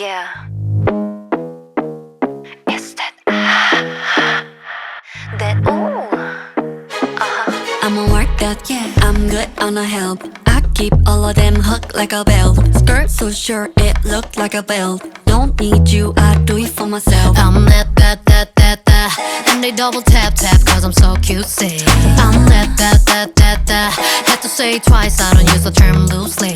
Yeah. It's that that ooh. I'ma work out, yeah, I'm good on the help. I keep all of them hooked like a belt. Skirt so short, it looked like a belt. Don't need you, I do it for myself. I'm that. And they double tap, cause I'm so cutesy. I'm that. Had to say it twice, I don't use the term loosely.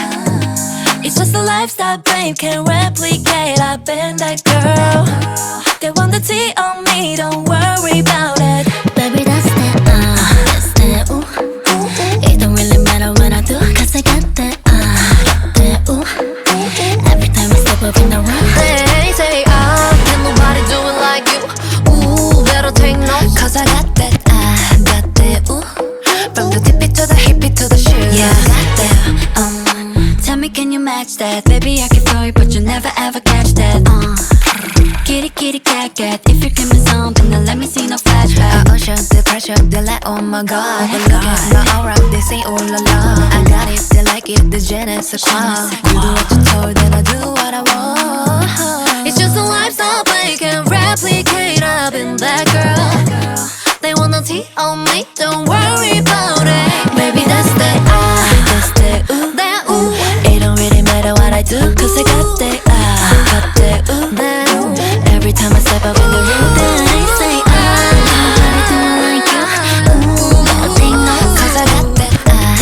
It's just a lifestyle, babe, can't replicate. I've been that girl. They want the tea on me, don't worry about it. Baby, that's that ooh. It don't really matter what I do, cause I got that ooh. Every time I step up in the room, They say, can nobody do it like you. Ooh, better take notes, Cause I got that ooh. from the tippy to the hippie to the shoe. Yeah, I got that Tell me, can you match that? Baby, I can throw it, but you never ever catch that Kitty, cat, if you give me something, then let me see no flashback. I usher the pressure, they're like, oh my god. But look at my aura, they say, oh la la. I got it, they like it, the je ne sais quoi. You do what you're told, then I do what I want. It's just a lifestyle, but you can't replicate. I've been that girl. They want the tea on me, don't worry about it. Baby, that's that ooh. That ooh, It don't really matter what I do, cause I got that ooh. that ooh. Every time I step up in the room, they say, nobody do it like you. Ooh, better take notes, Cause I got that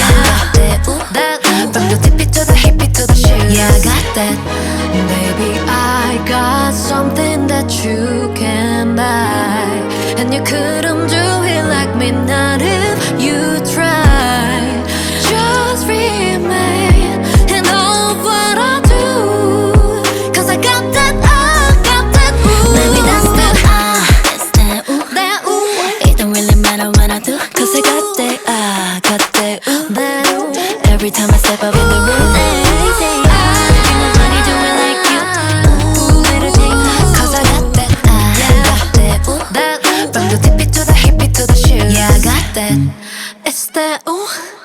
ooh. That from the tippy to the hippie to the shoes. Yeah, I got that Baby, I got something that you can buy, and you couldn't do it like me, not if you try. Just remain and know what I do, cause I got that ooh. baby, that's that ooh. That ooh, It don't really matter what I do, Cause I got that ooh. that ooh. Every time I step up in the room, they say, can nobody do it like you. Ooh, better take notes, Cause I got that ooh. That from the tippy to the hippie to the shoes. Yeah, I got that It's that ooh.